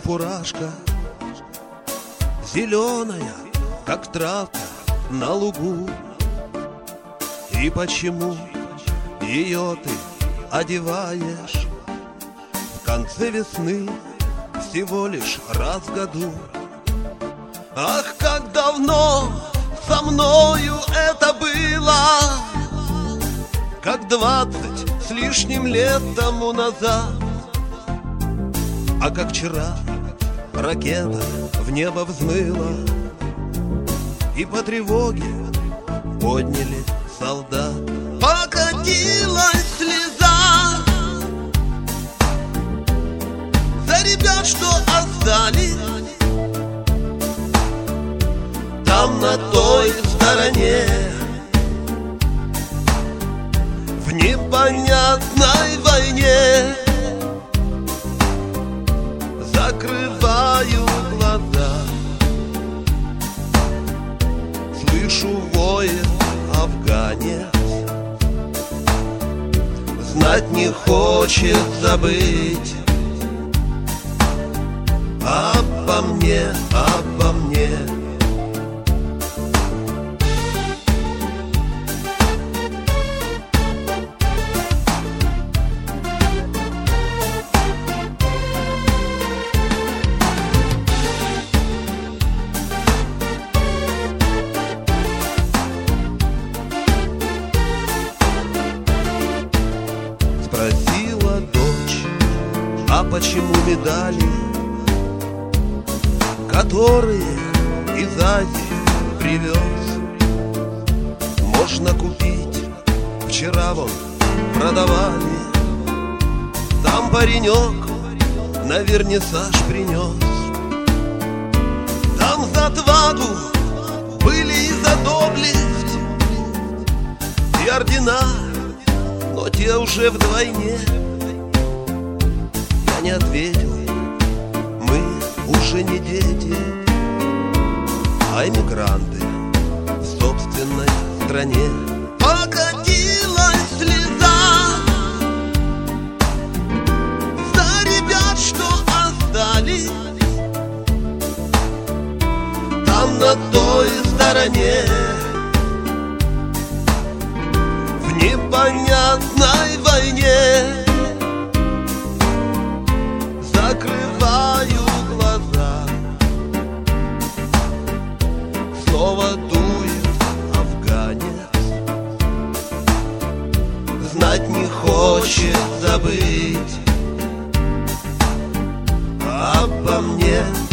фуражка, зеленая, как травка на лугу. И почему ее ты одеваешь в конце весны, всего лишь раз в году? Ах, как давно со мною это было, как 20 с лишним лет тому назад. А как вчера ракета в небо взмыла, и по тревоге подняли солдат. Покатилась слеза за ребят, что остались там на той стороне, в непонятной войне. Закрываю глаза, слышу воет афганец, знать не хочет забыть обо мне, обо мне. Спросила дочь, а почему медали, которые из Азии привез, можно купить? Вчера вон продавали, там паренек на вернисаж принес. Там за отвагу были и за доблесть, и ордена, но те уже вдвойне. Я не ответил, мы уже не дети, а эмигранты в собственной стране. Покатилась слеза за ребят, что остались там на той стороне, в непонятной войне. Закрываю глаза, снова дует афганец, знать не хочет забыть обо мне.